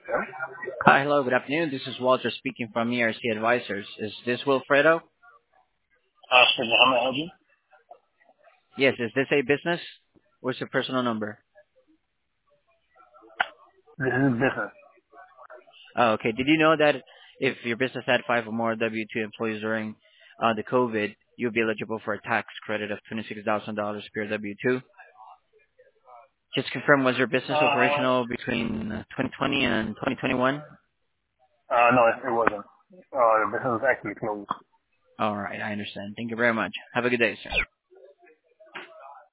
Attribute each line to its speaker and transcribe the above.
Speaker 1: Yeah.
Speaker 2: Hi, hello, good afternoon. This is Walter speaking from ERC Advisors. Is this Wilfredo?
Speaker 1: Speaking, how may I help you?
Speaker 2: Yes, is this a business? What's your personal number?
Speaker 1: This is business.
Speaker 2: Oh, okay. Did you know that if your business had 5 or more W-2 employees during the COVID, you'll be eligible for a tax credit of $26,000 per W-2? Just confirm, was your business operational between 2020 and 2021?
Speaker 1: No, it wasn't. The business is actually closed.
Speaker 2: All right, I understand. Thank you very much. Have a good day, sir.